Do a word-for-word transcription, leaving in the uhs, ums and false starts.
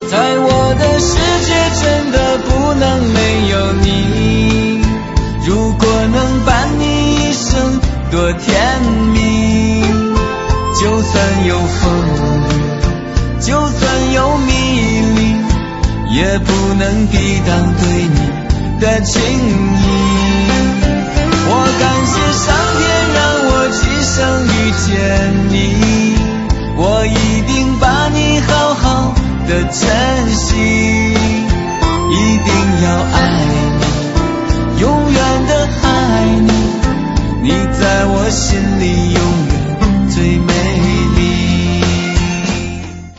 在我的世界真的不能没有你，如果能伴你一生多甜蜜，就算有风雨，就算有迷离，也不能抵挡对你的情谊。我感谢上天让我今生遇见你，我一定把你好好的珍惜，一定要爱你，永远的爱你，你在我心里永远最美。